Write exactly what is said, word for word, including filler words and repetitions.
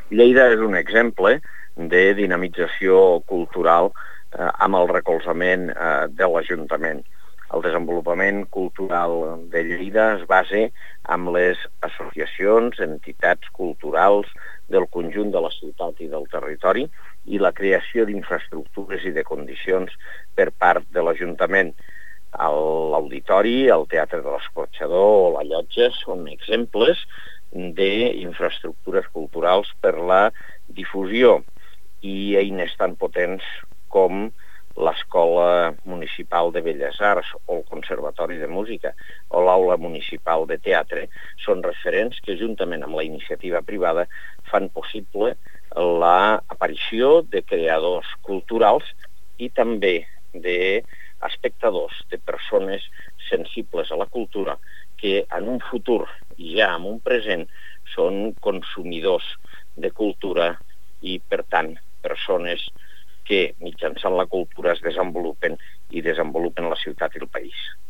Lleida és un exemple de dinamització cultural eh, amb el recolzament eh, de l'Ajuntament. El desenvolupament cultural de Lleida es basa amb les associacions, entitats culturals del conjunt de la ciutat i del territori i la creació d'infraestructures i de condicions per part de l'Ajuntament. L'auditori, el Teatre de l'Escorxador o la Llotja són exemples d'infraestructures culturals per la difusió i eines tan potents com l'Escola Municipal de Belles Arts o el Conservatori de Música o l'Aula Municipal de Teatre són referents que, juntament amb la iniciativa privada, fan possible l'aparició de creadors culturals i també d'espectadors, de persones sensibles a la cultura que en un futur i ja en un present són consumidors de cultura i, per tant, persones que mitjançant la cultura es desenvolupen i desenvolupen la ciutat i el país.